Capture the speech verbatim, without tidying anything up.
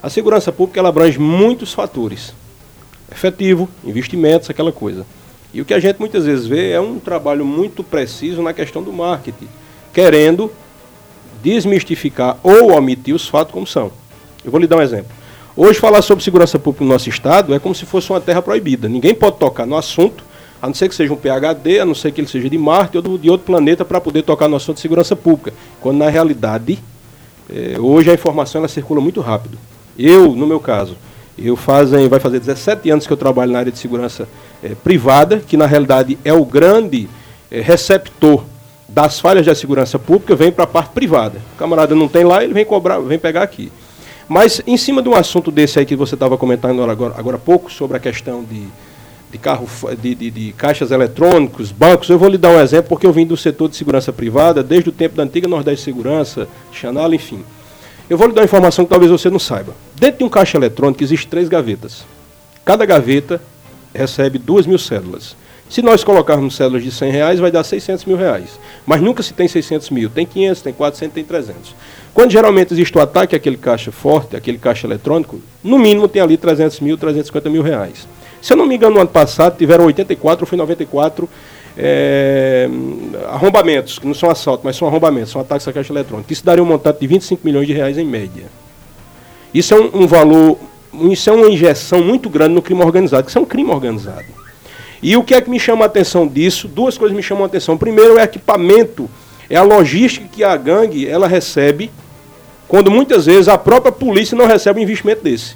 A segurança pública ela abrange muitos fatores. Efetivo, investimentos, aquela coisa. E o que a gente muitas vezes vê é um trabalho muito preciso na questão do marketing, querendo desmistificar ou omitir os fatos como são. Eu vou lhe dar um exemplo. Hoje falar sobre segurança pública no nosso estado é como se fosse uma terra proibida. Ninguém pode tocar no assunto, a não ser que seja um P H D, a não ser que ele seja de Marte ou de outro planeta para poder tocar no assunto de segurança pública. Quando na realidade, eh, hoje a informação ela circula muito rápido. Eu, no meu caso, eu fazem, vai fazer dezessete anos que eu trabalho na área de segurança eh, privada, que na realidade é o grande eh, receptor das falhas da segurança pública, vem para a parte privada. O camarada não tem lá, ele vem cobrar, vem pegar aqui. Mas em cima de um assunto desse aí que você estava comentando agora, agora há pouco, sobre a questão de, de, carro, de, de, de caixas eletrônicos, bancos, eu vou lhe dar um exemplo, porque eu vim do setor de segurança privada, desde o tempo da antiga Nordeste Segurança, Chanal, enfim. Eu vou lhe dar uma informação que talvez você não saiba. Dentro de um caixa eletrônico existem três gavetas. Cada gaveta recebe duas mil cédulas. Se nós colocarmos cédulas de cem reais, vai dar seiscentos mil reais. Mas nunca se tem seiscentos mil. Tem quinhentos, tem quatrocentos, tem trezentos. Quando geralmente existe o ataque àquele caixa forte, aquele caixa eletrônico, no mínimo tem ali trezentos mil, trezentos e cinquenta mil reais. Se eu não me engano, no ano passado tiveram oitenta e quatro, ou foi noventa e quatro, é, arrombamentos, que não são assaltos, mas são arrombamentos, são ataques à caixa eletrônica. Isso daria um montante de vinte e cinco milhões de reais em média. Isso é um, um valor, isso é uma injeção muito grande no crime organizado, que isso é um crime organizado. E o que é que me chama a atenção disso? Duas coisas me chamam a atenção. Primeiro é o equipamento, é a logística que a gangue ela recebe, quando muitas vezes a própria polícia não recebe um investimento desse.